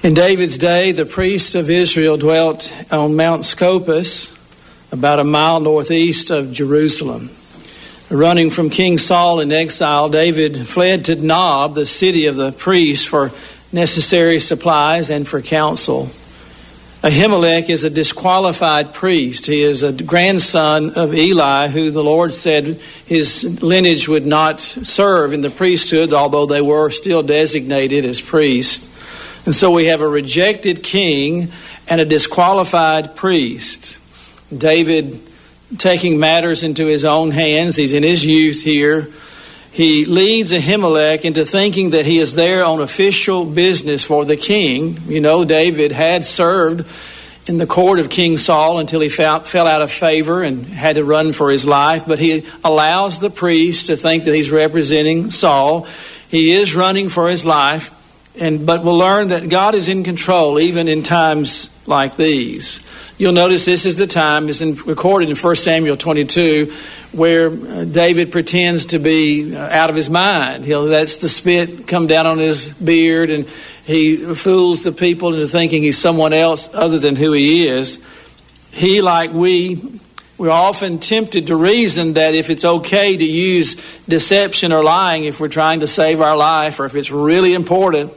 In David's day, the priests of Israel dwelt on Mount Scopus, about a mile northeast of Jerusalem. Running from King Saul in exile, David fled to Nob, the city of the priests, for necessary supplies and for counsel. Ahimelech is a disqualified priest. He is a grandson of Eli, who the Lord said his lineage would not serve in the priesthood, although they were still designated as priests. And so we have a rejected king and a disqualified priest. David taking matters into his own hands. He's in his youth here. He leads Ahimelech into thinking that he is there on official business for the king. You know, David had served in the court of King Saul until he fell out of favor and had to run for his life. But he allows the priest to think that he's representing Saul. He is running for his life. But we'll learn that God is in control even in times like these. You'll notice this is the time, it's recorded in 1 Samuel 22, where David pretends to be out of his mind. He lets the spit come down on his beard, and he fools the people into thinking he's someone else other than who he is. He, like we're often tempted to reason that if it's okay to use deception or lying if we're trying to save our life or if it's really important.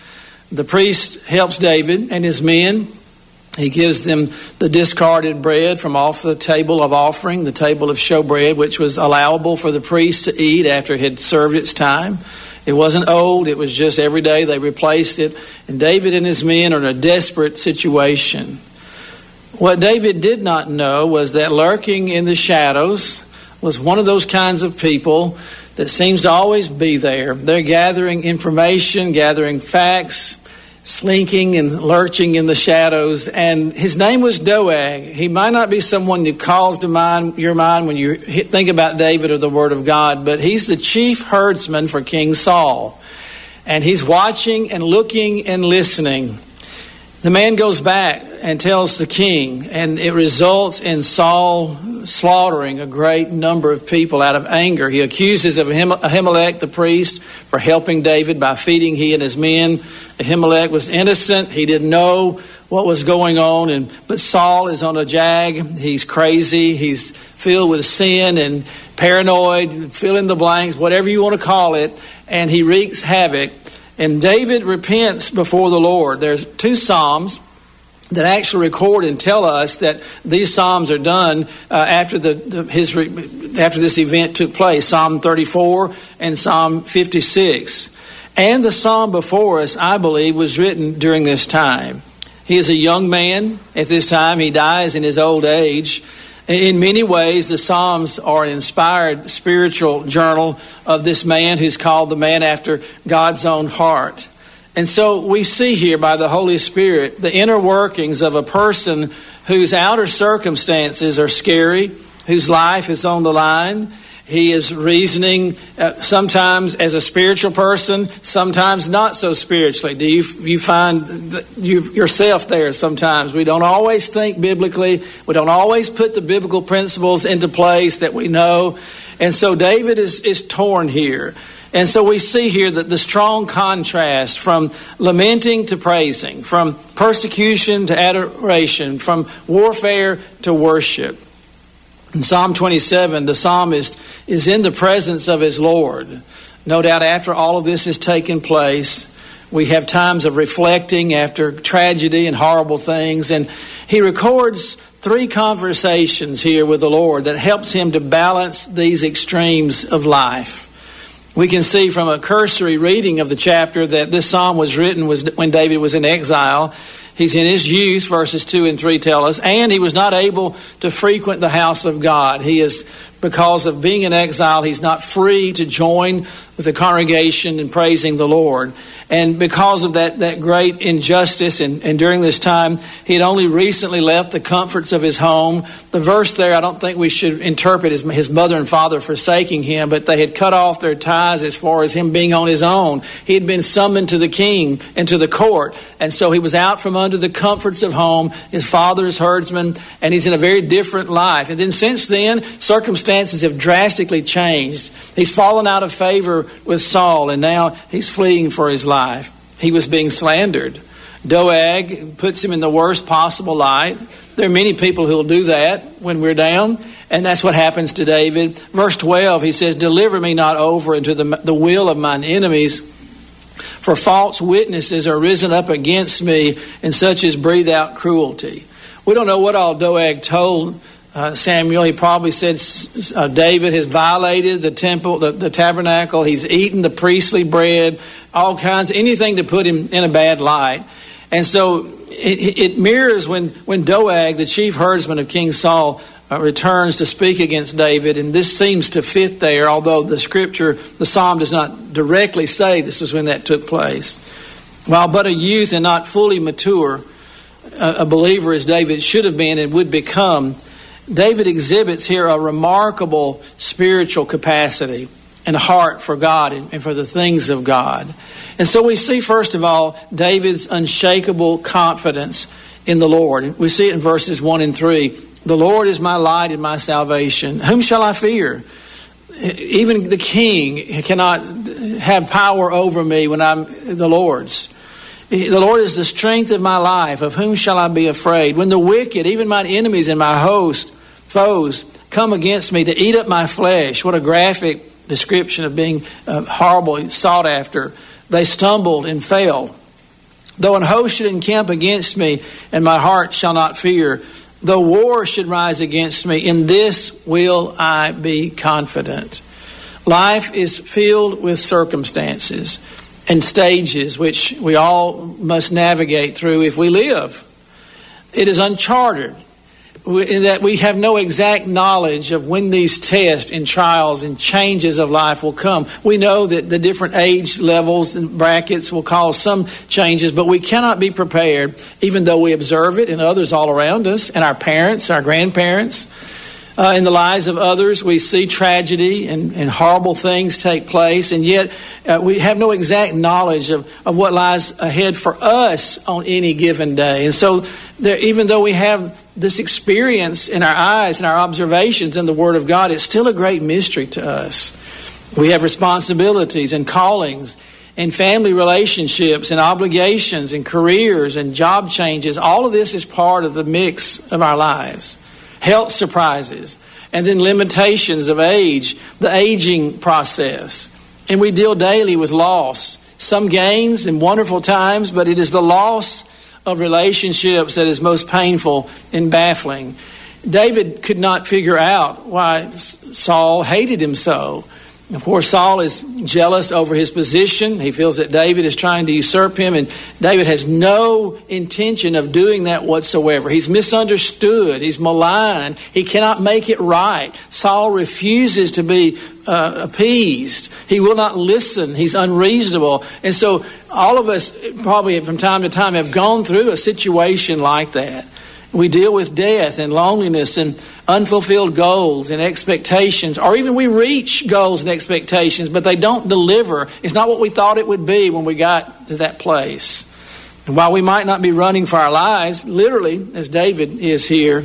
The priest helps David and his men. He gives them the discarded bread from off the table of offering, the table of showbread, which was allowable for the priest to eat after it had served its time. It wasn't old. It was just every day they replaced it. And David and his men are in a desperate situation. What David did not know was that lurking in the shadows was one of those kinds of people that seems to always be there. They're gathering information, gathering facts, slinking and lurching in the shadows. And his name was Doeg. He might not be someone that calls to your mind when you think about David or the Word of God, but he's the chief herdsman for King Saul. And he's watching and looking and listening. The man goes back and tells the king, and it results in Saul slaughtering a great number of people out of anger. He accuses of Ahimelech, the priest, for helping David by feeding he and his men. Ahimelech was innocent. He didn't know what was going on, but Saul is on a jag. He's crazy. He's filled with sin and paranoid, fill in the blanks, whatever you want to call it, and he wreaks havoc. And David repents before the Lord. There's 2 Psalms that actually record and tell us that these Psalms are done after this event took place. Psalm 34 and Psalm 56. And the Psalm before us, I believe, was written during this time. He is a young man at this time. He dies in his old age. In many ways, the Psalms are an inspired spiritual journal of this man who's called the man after God's own heart. And so we see here by the Holy Spirit the inner workings of a person whose outer circumstances are scary, whose life is on the line. He is reasoning sometimes as a spiritual person, sometimes not so spiritually. Do you find yourself there sometimes? We don't always think biblically. We don't always put the biblical principles into place that we know. And so David is torn here. And so we see here that the strong contrast from lamenting to praising, from persecution to adoration, from warfare to worship. In Psalm 27, the psalmist is in the presence of his Lord. No doubt after all of this has taken place, we have times of reflecting after tragedy and horrible things. And he records 3 conversations here with the Lord that helps him to balance these extremes of life. We can see from a cursory reading of the chapter that this psalm was written when David was in exile. He's in his youth, verses 2 and 3 tell us, and he was not able to frequent the house of God. He is, because of being in exile, he's not free to join with the congregation in praising the Lord. And because of that great injustice, and during this time, he had only recently left the comforts of his home. The verse there, I don't think we should interpret as his mother and father forsaking him, but they had cut off their ties as far as him being on his own. He had been summoned to the king and to the court, and so he was out from under the comforts of home. His father is herdsman, and he's in a very different life. And then since then, circumstances have drastically changed. He's fallen out of favor with Saul, and now he's fleeing for his life. He was being slandered. Doeg puts him in the worst possible light. There are many people who will do that when we're down, and that's what happens to David. Verse 12, he says, "Deliver me not over into the will of mine enemies, for false witnesses are risen up against me, and such as breathe out cruelty." We don't know what all Doeg told Samuel. He probably said David has violated the temple, the tabernacle. He's eaten the priestly bread, all kinds, anything to put him in a bad light. And so it mirrors when Doeg, the chief herdsman of King Saul, returns to speak against David. And this seems to fit there, although the scripture, the psalm does not directly say this was when that took place. While but a youth and not fully mature, a believer as David should have been and would become, David exhibits here a remarkable spiritual capacity and heart for God and for the things of God. And so we see, first of all, David's unshakable confidence in the Lord. We see it in verses 1 and 3. "The Lord is my light and my salvation. Whom shall I fear? Even the king cannot have power over me when I'm the Lord's. The Lord is the strength of my life. Of whom shall I be afraid? When the wicked, even mine enemies and my foes, come against me to eat up my flesh." What a graphic description of being horribly sought after. "They stumbled and fell. Though an host should encamp against me, and my heart shall not fear. Though war should rise against me, in this will I be confident." Life is filled with circumstances and stages which we all must navigate through if we live. It is uncharted in that we have no exact knowledge of when these tests and trials and changes of life will come. We know that the different age levels and brackets will cause some changes, but we cannot be prepared, even though we observe it in others all around us, and our parents, our grandparents. In the lives of others, we see tragedy and horrible things take place, and yet we have no exact knowledge of what lies ahead for us on any given day. And so even though we have this experience in our eyes and our observations in the Word of God, it's still a great mystery to us. We have responsibilities and callings and family relationships and obligations and careers and job changes. All of this is part of the mix of our lives. Health surprises, and then limitations of age, the aging process. And we deal daily with loss. Some gains and wonderful times, but it is the loss of relationships that is most painful and baffling. David could not figure out why Saul hated him so. Of course, Saul is jealous over his position. He feels that David is trying to usurp him, and David has no intention of doing that whatsoever. He's misunderstood. He's maligned. He cannot make it right. Saul refuses to be appeased. He will not listen. He's unreasonable. And so all of us probably from time to time have gone through a situation like that. We deal with death and loneliness and unfulfilled goals and expectations, or even we reach goals and expectations, but they don't deliver. It's not what we thought it would be when we got to that place. And while we might not be running for our lives, literally, as David is here,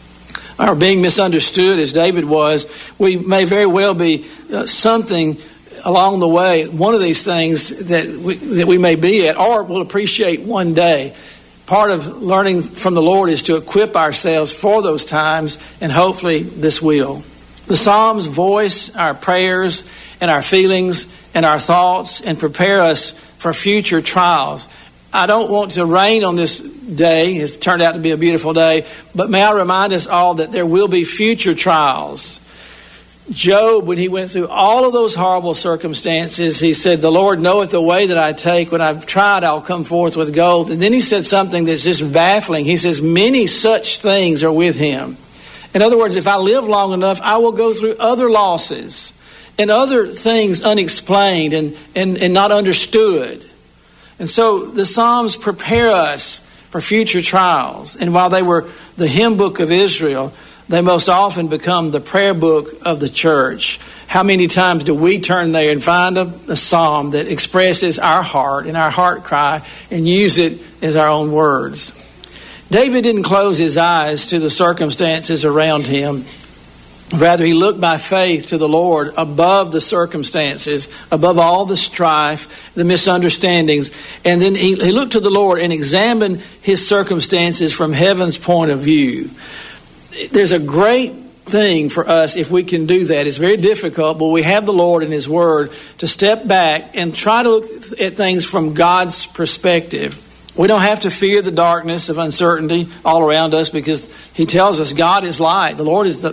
or being misunderstood as David was, we may very well be something along the way, one of these things that we may be at, or will appreciate one day. Part of learning from the Lord is to equip ourselves for those times, and hopefully this will. The Psalms voice our prayers and our feelings and our thoughts and prepare us for future trials. I don't want to rain on this day. It's turned out to be a beautiful day, but may I remind us all that there will be future trials. Job, when he went through all of those horrible circumstances, he said, "The Lord knoweth the way that I take. When I've tried, I'll come forth with gold." And then he said something that's just baffling. He says, "Many such things are with him." In other words, if I live long enough, I will go through other losses and other things unexplained and not understood. And so the Psalms prepare us for future trials. And while they were the hymn book of Israel, they most often become the prayer book of the church. How many times do we turn there and find a psalm that expresses our heart and our heart cry and use it as our own words? David didn't close his eyes to the circumstances around him. Rather, he looked by faith to the Lord above the circumstances, above all the strife, the misunderstandings. And then he looked to the Lord and examined his circumstances from heaven's point of view. There's a great thing for us if we can do that. It's very difficult, but we have the Lord and his word to step back and try to look at things from God's perspective. We don't have to fear the darkness of uncertainty all around us, because he tells us God is light. The Lord is the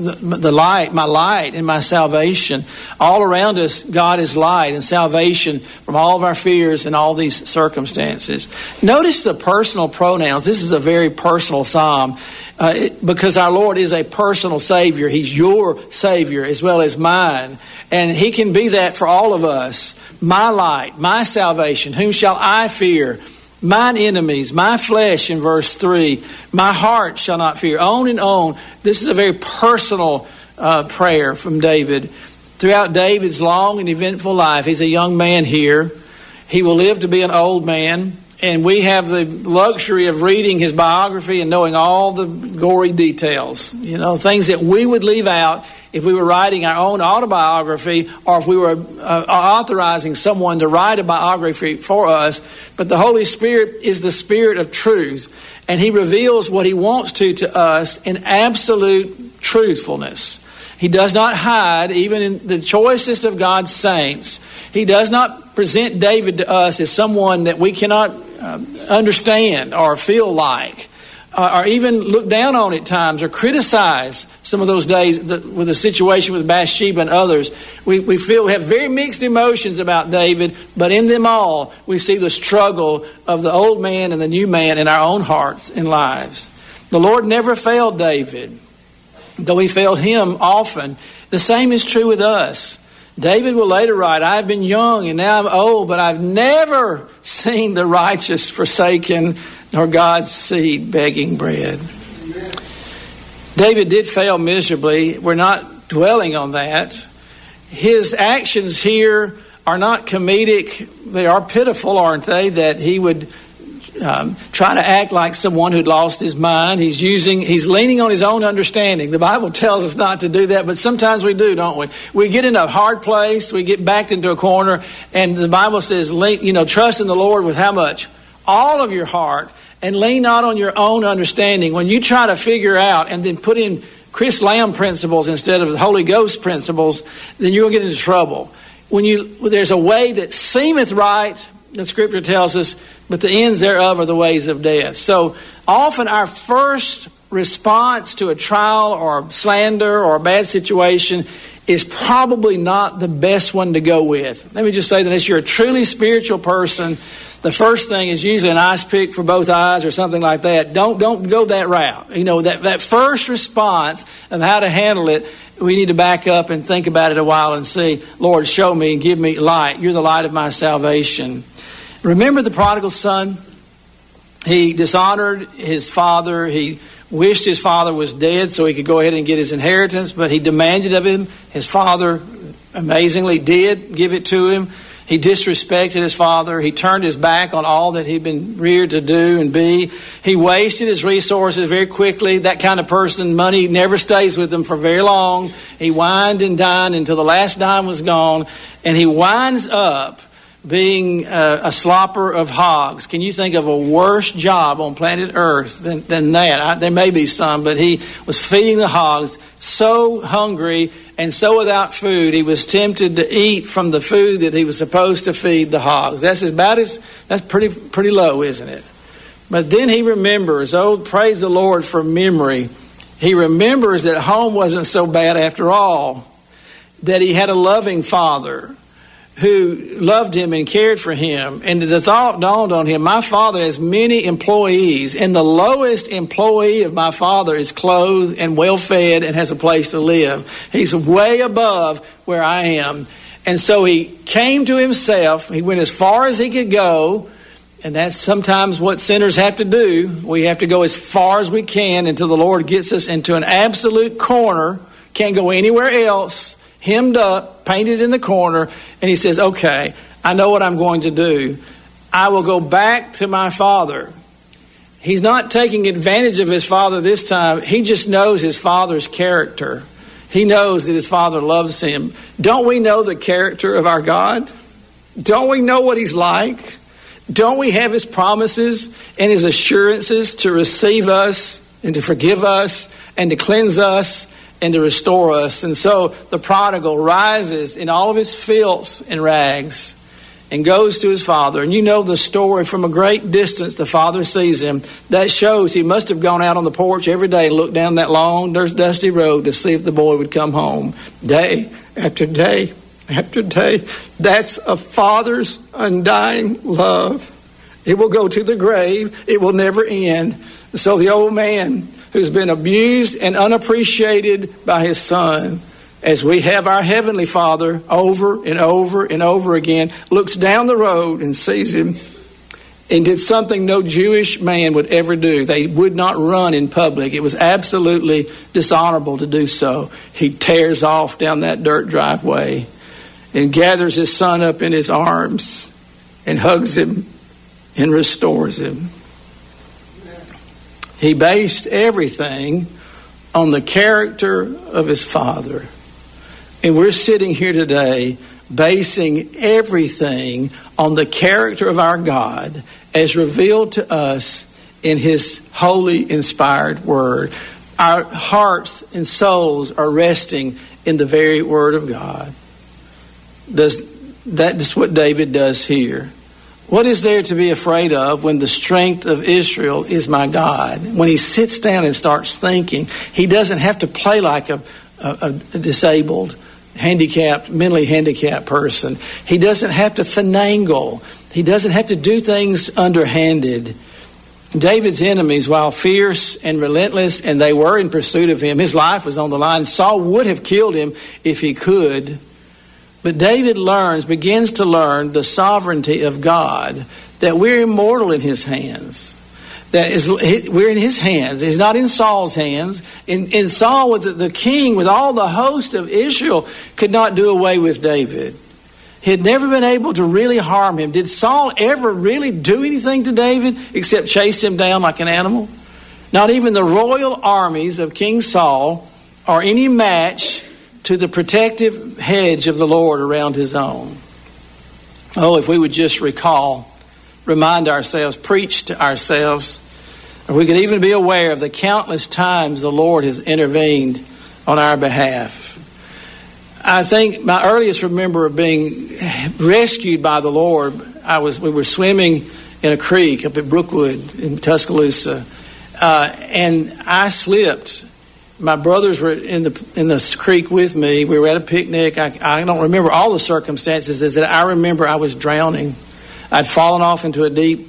light, my light and my salvation. All around us, God is light and salvation from all of our fears and all these circumstances. Notice the personal pronouns. This is a very personal psalm because our Lord is a personal Savior. He's your Savior as well as mine. And he can be that for all of us. My light, my salvation, whom shall I fear? Mine enemies, my flesh in verse 3, my heart shall not fear. On and on. This is a very personal prayer from David. Throughout David's long and eventful life, he's a young man here. He will live to be an old man. And we have the luxury of reading his biography and knowing all the gory details. You know, things that we would leave out if we were writing our own autobiography, or if we were authorizing someone to write a biography for us. But the Holy Spirit is the Spirit of truth, and he reveals what he wants to us in absolute truthfulness. He does not hide, even in the choicest of God's saints. He does not present David to us as someone that we cannot understand or feel like, or even look down on at times, or criticize some of those days with the situation with Bathsheba and others. We have very mixed emotions about David, but in them all, we see the struggle of the old man and the new man in our own hearts and lives. The Lord never failed David, though he failed him often. The same is true with us. David will later write, I've been young and now I'm old, but I've never seen the righteous forsaken, nor God's seed begging bread. David did fail miserably. We're not dwelling on that. His actions here are not comedic. They are pitiful, aren't they? That he would try to act like someone who'd lost his mind. He's leaning on his own understanding. The Bible tells us not to do that, but sometimes we do, don't we? We get in a hard place. We get backed into a corner, and the Bible says, trust in the Lord with how much? All of your heart, and lean not on your own understanding. When you try to figure out and then put in Chris Lamb principles instead of the Holy Ghost principles, then you'll get into trouble. There's a way that seemeth right, the Scripture tells us, but the ends thereof are the ways of death. So often our first response to a trial or slander or a bad situation is probably not the best one to go with. Let me just say that if you're a truly spiritual person, the first thing is usually an ice pick for both eyes or something like that. Don't go that route. You know, that first response of how to handle it, we need to back up and think about it a while and see, Lord, show me and give me light. You're the light of my salvation. Remember the prodigal son? He dishonored his father. He wished his father was dead so he could go ahead and get his inheritance, but he demanded of him. His father amazingly did give it to him. He disrespected his father. He turned his back on all that he'd been reared to do and be. He wasted his resources very quickly. That kind of person, money never stays with them for very long. He wined and dined until the last dime was gone, and he winds up being a slopper of hogs. Can you think of a worse job on planet Earth than that? There may be some, but he was feeding the hogs, so hungry and so without food, he was tempted to eat from the food that he was supposed to feed the hogs. That's pretty low, isn't it? But then he remembers, praise the Lord for memory. He remembers that home wasn't so bad after all, that he had a loving father who loved him and cared for him. And the thought dawned on him, my father has many employees, and the lowest employee of my father is clothed and well-fed and has a place to live. He's way above where I am. And so he came to himself. He went as far as he could go, and that's sometimes what sinners have to do. We have to go as far as we can until the Lord gets us into an absolute corner, can't go anywhere else, hemmed up, painted in the corner, and he says, okay, I know what I'm going to do. I will go back to my father. He's not taking advantage of his father this time. He just knows his father's character. He knows that his Father loves him. Don't we know the character of our God? Don't we know what he's like? Don't we have his promises and his assurances to receive us and to forgive us and to cleanse us and to restore us? And so the prodigal rises in all of his filth and rags and goes to his father. And you know the story. From a great distance, the father sees him. That shows he must have gone out on the porch every day and looked down that long, dusty road to see if the boy would come home. Day after day after day. That's a father's undying love. It will go to the grave. It will never end. So the old man who's been abused and unappreciated by his son, as we have our Heavenly Father over and over and over again, looks down the road and sees him and did something no Jewish man would ever do. They would not run in public. It was absolutely dishonorable to do so. He tears off down that dirt driveway and gathers his son up in his arms and hugs him and restores him. He based everything on the character of his Father. And we're sitting here today basing everything on the character of our God as revealed to us in his holy, inspired word. Our hearts and souls are resting in the very word of God. That's what David does here. What is there to be afraid of when the strength of Israel is my God? When he sits down and starts thinking, he doesn't have to play like a disabled, handicapped, mentally handicapped person. He doesn't have to finagle. He doesn't have to do things underhanded. David's enemies, while fierce and relentless, and they were in pursuit of him, his life was on the line. Saul would have killed him if he could. But David begins to learn the sovereignty of God, that we're immortal in his hands. We're in his hands. He's not in Saul's hands. And Saul, with the king, with all the host of Israel, could not do away with David. He had never been able to really harm him. Did Saul ever really do anything to David except chase him down like an animal? Not even the royal armies of King Saul are any match to the protective hedge of the Lord around his own. Oh, if we would just remind ourselves, preach to ourselves, or we could even be aware of the countless times the Lord has intervened on our behalf. I think my earliest remember of being rescued by the Lord, we were swimming in a creek up at Brookwood in Tuscaloosa, and I slipped. My brothers were in the creek with me. We were at a picnic. I don't remember all the circumstances. Is that I remember I was drowning. I'd fallen off into a deep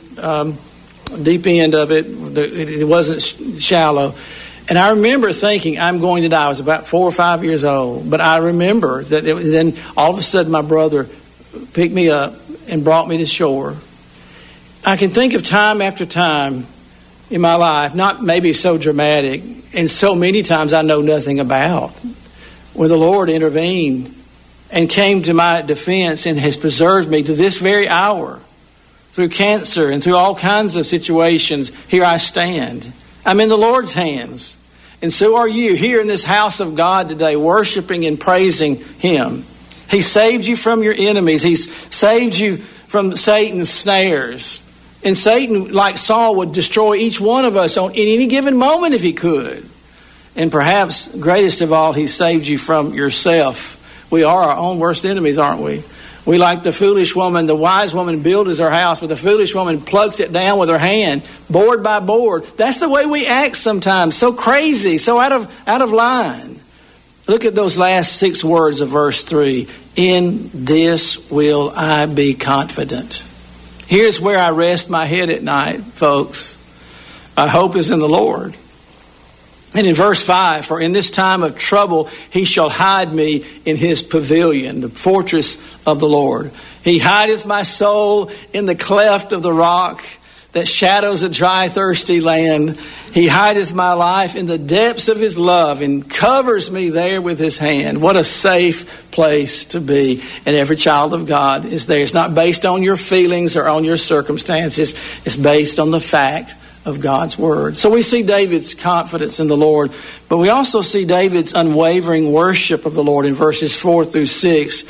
end of it. It wasn't shallow. And I remember thinking, I'm going to die. I was about 4 or 5 years old. But I remember that then all of a sudden my brother picked me up and brought me to shore. I can think of time after time in my life, not maybe so dramatic, and so many times I know nothing about, where the Lord intervened and came to my defense and has preserved me to this very hour. Through cancer and through all kinds of situations, here I stand. I'm in the Lord's hands. And so are you here in this house of God today, worshiping and praising him. He saved you from your enemies. He's saved you from Satan's snares. And Satan, like Saul, would destroy each one of us in any given moment if he could. And perhaps, greatest of all, he saved you from yourself. We are our own worst enemies, aren't we? We, like the foolish woman, the wise woman builds her house, but the foolish woman plucks it down with her hand, board by board. That's the way we act sometimes, so crazy, so out of line. Look at those last 6 words of verse 3. In this will I be confident. Here's where I rest my head at night, folks. My hope is in the Lord. And in verse 5, for in this time of trouble he shall hide me in his pavilion, the fortress of the Lord. He hideth my soul in the cleft of the rock that shadows a dry, thirsty land. He hideth my life in the depths of his love and covers me there with his hand. What a safe place to be. And every child of God is there. It's not based on your feelings or on your circumstances. It's based on the fact of God's word. So we see David's confidence in the Lord, but we also see David's unwavering worship of the Lord in verses 4 through 6.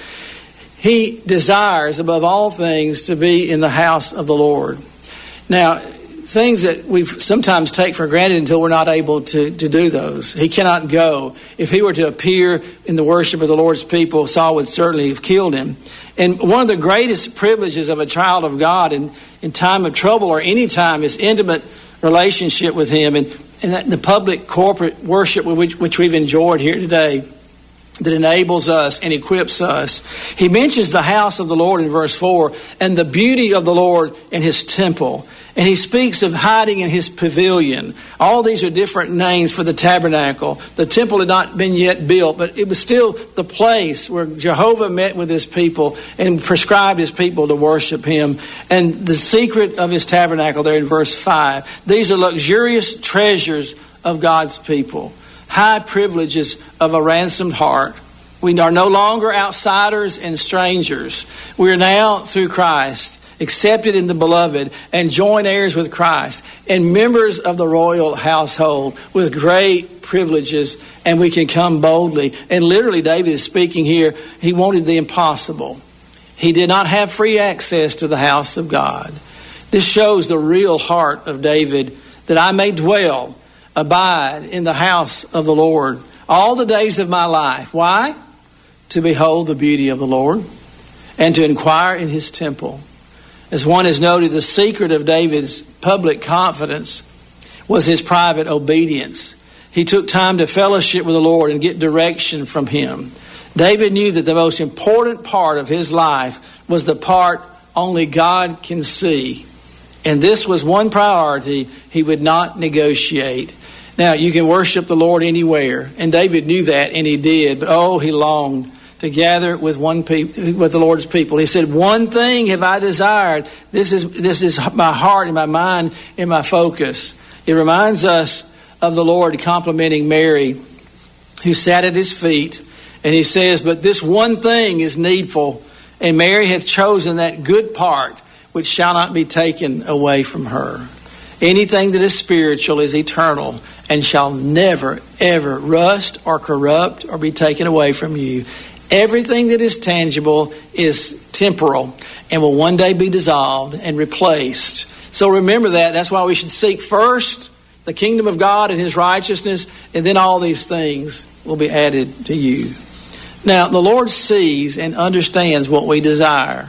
He desires above all things to be in the house of the Lord. Now, things that we sometimes take for granted until we're not able to do those. He cannot go. If he were to appear in the worship of the Lord's people, Saul would certainly have killed him. And one of the greatest privileges of a child of God in time of trouble or any time is intimate relationship with him, and that the public corporate worship which we've enjoyed here today that enables us and equips us. He mentions the house of the Lord in verse 4 and the beauty of the Lord in his temple. And he speaks of hiding in his pavilion. All these are different names for the tabernacle. The temple had not been yet built, but it was still the place where Jehovah met with his people and prescribed his people to worship him. And the secret of his tabernacle there in verse 5. These are luxurious treasures of God's people. High privileges of a ransomed heart. We are no longer outsiders and strangers. We are now, through Christ, accepted in the beloved and joint heirs with Christ and members of the royal household with great privileges, and we can come boldly. And literally, David is speaking here. He wanted the impossible. He did not have free access to the house of God. This shows the real heart of David, that I may dwell, abide in the house of the Lord all the days of my life. Why? To behold the beauty of the Lord and to inquire in his temple. As one has noted, the secret of David's public confidence was his private obedience. He took time to fellowship with the Lord and get direction from him. David knew that the most important part of his life was the part only God can see. And this was one priority he would not negotiate. Now, you can worship the Lord anywhere, and David knew that, and he did. But he longed to gather with the Lord's people. He said, "One thing have I desired. This is my heart and my mind and my focus." It reminds us of the Lord complimenting Mary, who sat at his feet, and he says, "But this one thing is needful, and Mary hath chosen that good part which shall not be taken away from her." Anything that is spiritual is eternal and shall never, ever rust or corrupt or be taken away from you. Everything that is tangible is temporal and will one day be dissolved and replaced. So remember that. That's why we should seek first the kingdom of God and his righteousness, and then all these things will be added to you. Now, the Lord sees and understands what we desire.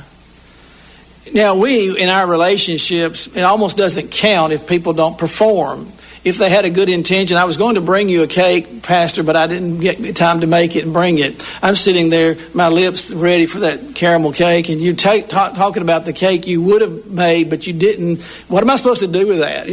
Now, we, in our relationships, it almost doesn't count if people don't perform. If they had a good intention, I was going to bring you a cake, Pastor, but I didn't get time to make it and bring it. I'm sitting there, my lips ready for that caramel cake, and you're talking about the cake you would have made, but you didn't. What am I supposed to do with that,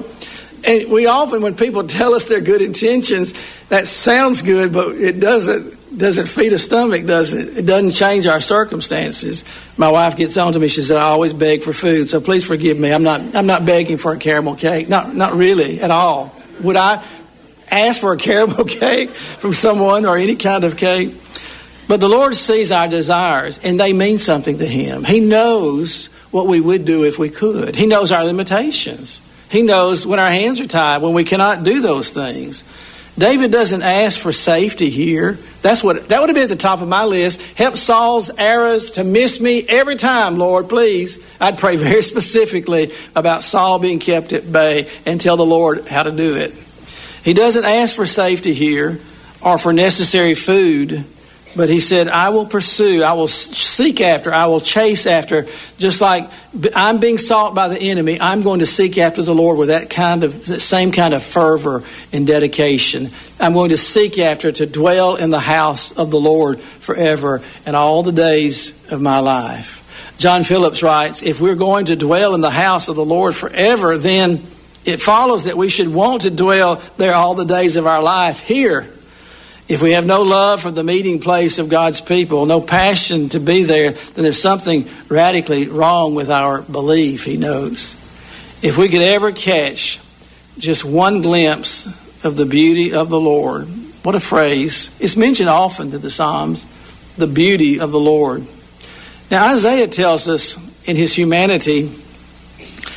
And we often, when people tell us their good intentions, that sounds good, but it doesn't feed a stomach, does it? It doesn't change our circumstances. My wife gets on to me. She said, "I always beg for food, so please forgive me. I'm not begging for a caramel cake. Not really at all. Would I ask for a caramel cake from someone or any kind of cake?" But the Lord sees our desires, and they mean something to him. He knows what we would do if we could. He knows our limitations. He knows when our hands are tied, when we cannot do those things. David doesn't ask for safety here. That would have been at the top of my list. Help Saul's arrows to miss me every time, Lord, please. I'd pray very specifically about Saul being kept at bay and tell the Lord how to do it. He doesn't ask for safety here or for necessary food, but he said, "I will pursue, I will seek after, I will chase after." Just like I'm being sought by the enemy, I'm going to seek after the Lord with that same kind of fervor and dedication. I'm going to seek after to dwell in the house of the Lord forever and all the days of my life. John Phillips writes, "If we're going to dwell in the house of the Lord forever, then it follows that we should want to dwell there all the days of our life here. If we have no love for the meeting place of God's people, no passion to be there, then there's something radically wrong with our belief," he notes. If we could ever catch just one glimpse of the beauty of the Lord, what a phrase. It's mentioned often to the Psalms, the beauty of the Lord. Now, Isaiah tells us in his humanity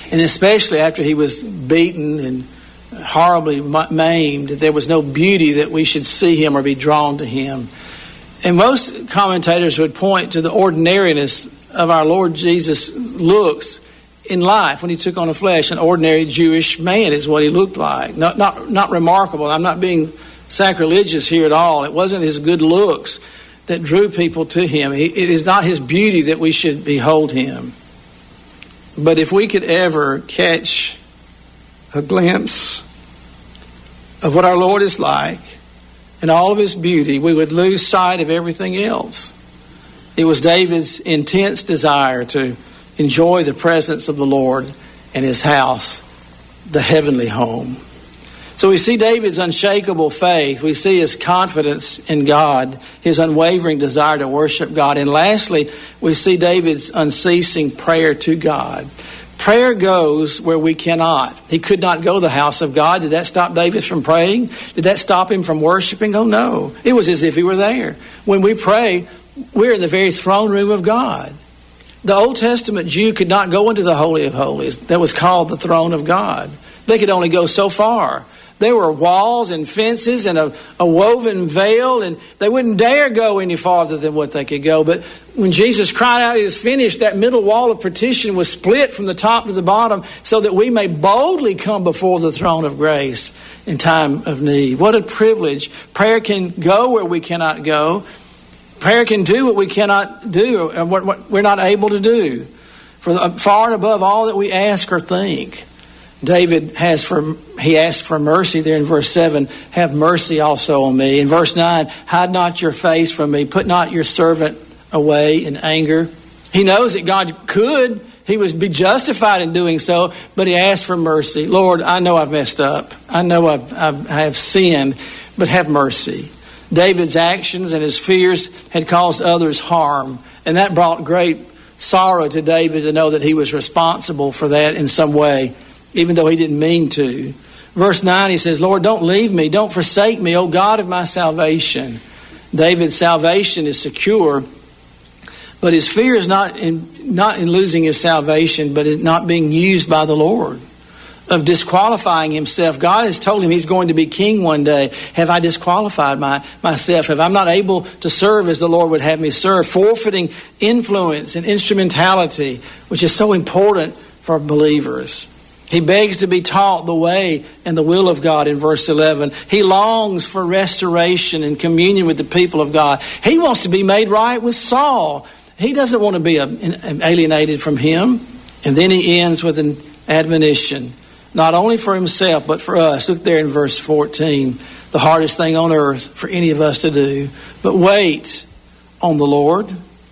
And especially after he was beaten and horribly maimed, there was no beauty that we should see him or be drawn to him. And most commentators would point to the ordinariness of our Lord Jesus' looks in life when he took on the flesh. An ordinary Jewish man is what he looked like. Not remarkable. I'm not being sacrilegious here at all. It wasn't his good looks that drew people to him. It is not his beauty that we should behold him. But if we could ever catch a glimpse of what our Lord is like and all of his beauty, we would lose sight of everything else. It was David's intense desire to enjoy the presence of the Lord and his house, the heavenly home. So we see David's unshakable faith. We see his confidence in God, his unwavering desire to worship God. And lastly, we see David's unceasing prayer to God. Prayer goes where we cannot. He could not go to the house of God. Did that stop David from praying? Did that stop him from worshiping? Oh, no. It was as if he were there. When we pray, we're in the very throne room of God. The Old Testament Jew could not go into the Holy of Holies. That was called the throne of God. They could only go so far. There were walls and fences and a woven veil, and they wouldn't dare go any farther than what they could go. But when Jesus cried out, "It is finished," that middle wall of partition was split from the top to the bottom so that we may boldly come before the throne of grace in time of need. What a privilege. Prayer can go where we cannot go. Prayer can do what we cannot do, and what we're not able to do, for far and above all that we ask or think. David he asked for mercy there in verse 7. Have mercy also on me. In verse 9, hide not your face from me. Put not your servant away in anger. He knows that God could. He would be justified in doing so, but he asked for mercy. Lord, I know I've messed up. I know I have sinned, but have mercy. David's actions and his fears had caused others harm, and that brought great sorrow to David to know that he was responsible for that in some way, even though he didn't mean to. Verse 9, he says, Lord, don't leave me. Don't forsake me, O God of my salvation. David's salvation is secure, but his fear is not in losing his salvation, but in not being used by the Lord, of disqualifying himself. God has told him he's going to be king one day. Have I disqualified myself? Have I not able to serve as the Lord would have me serve? Forfeiting influence and instrumentality, which is so important for believers. He begs to be taught the way and the will of God in verse 11. He longs for restoration and communion with the people of God. He wants to be made right with Saul. He doesn't want to be alienated from him. And then he ends with an admonition, not only for himself, but for us. Look there in verse 14. The hardest thing on earth for any of us to do. But wait on the Lord.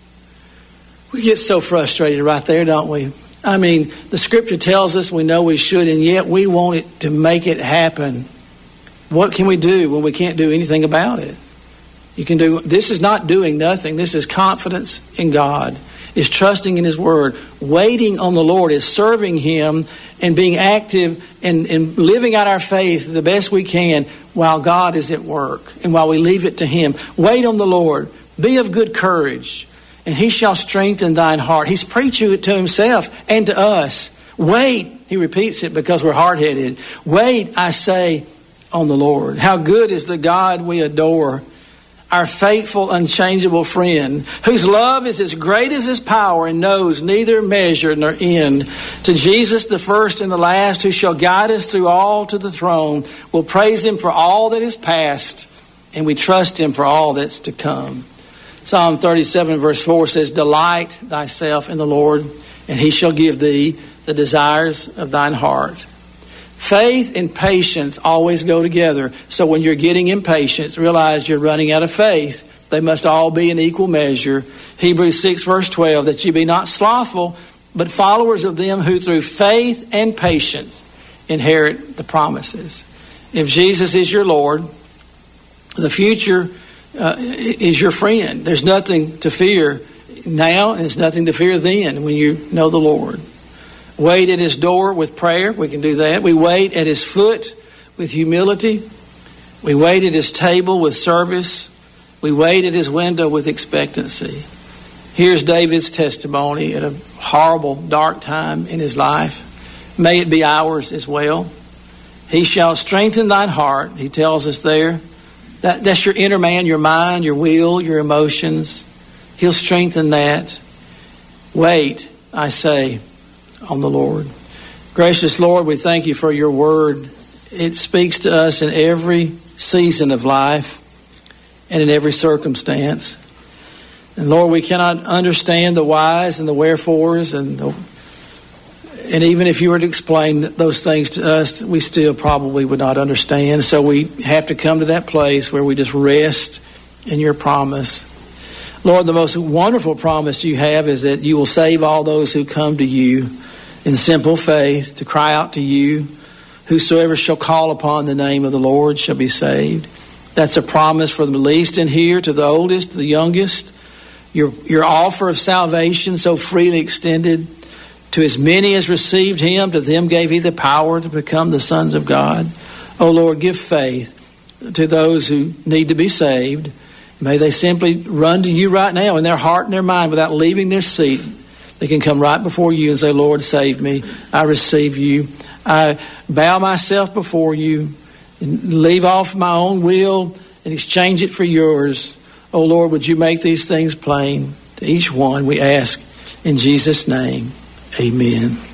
We get so frustrated right there, don't we? I mean, the scripture tells us we know we should, and yet we want it to make it happen. What can we do when we can't do anything about it? This is not doing nothing. This is confidence in God. Is trusting in his word. Waiting on the Lord is serving him and being active and living out our faith the best we can while God is at work and while we leave it to him. Wait on the Lord. Be of good courage, and he shall strengthen thine heart. He's preaching it to himself and to us. Wait, he repeats it because we're hard-headed. Wait, I say, on the Lord. How good is the God we adore, our faithful, unchangeable friend, whose love is as great as his power and knows neither measure nor end. To Jesus, the first and the last, who shall guide us through all to the throne. We'll praise him for all that is past, and we trust him for all that's to come. Psalm 37 verse 4 says, delight thyself in the Lord, and he shall give thee the desires of thine heart. Faith and patience always go together. So when you're getting impatient, realize you're running out of faith. They must all be in equal measure. Hebrews 6 verse 12, that you be not slothful, but followers of them who through faith and patience inherit the promises. If Jesus is your Lord, the future is your friend. There's nothing to fear now, and there's nothing to fear then when you know the Lord. Wait at his door with prayer. We can do that. We wait at his foot with humility. We wait at his table with service. We wait at his window with expectancy. Here's David's testimony at a horrible, dark time in his life. may it be ours as well. He shall strengthen thine heart, he tells us there. That's your inner man, your mind, your will, your emotions. He'll strengthen that. Wait, I say, on the Lord. Gracious Lord, we thank you for your word. It speaks to us in every season of life and in every circumstance. And Lord, we cannot understand the whys and the wherefores, and even if you were to explain those things to us, we still probably would not understand. So we have to come to that place where we just rest in your promise. Lord, the most wonderful promise you have is that you will save all those who come to you in simple faith, to cry out to you. Whosoever shall call upon the name of the Lord shall be saved. That's a promise from the least in here to the oldest, to the youngest. Your offer of salvation so freely extended to as many as received him, to them gave he the power to become the sons of God. Oh Lord, give faith to those who need to be saved. May they simply run to you right now in their heart and their mind without leaving their seat. They can come right before you and say, Lord, save me. I receive you. I bow myself before you and leave off my own will and exchange it for yours. Oh Lord, would you make these things plain to each one, we ask in Jesus' name. Amen.